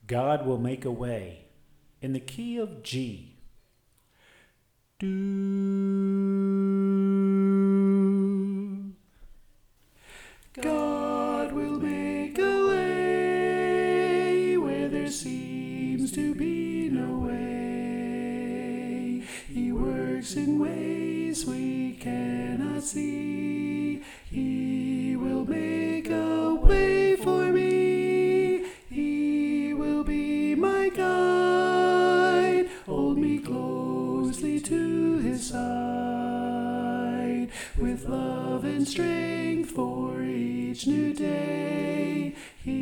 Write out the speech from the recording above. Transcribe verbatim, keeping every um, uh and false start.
God will make a way in the key of G. Do. God will make a way where there seems to be no way. He works in ways we cannot see. He will make a way for me. He will be my guide. Hold me closely to his side. With love and strength for each new day, he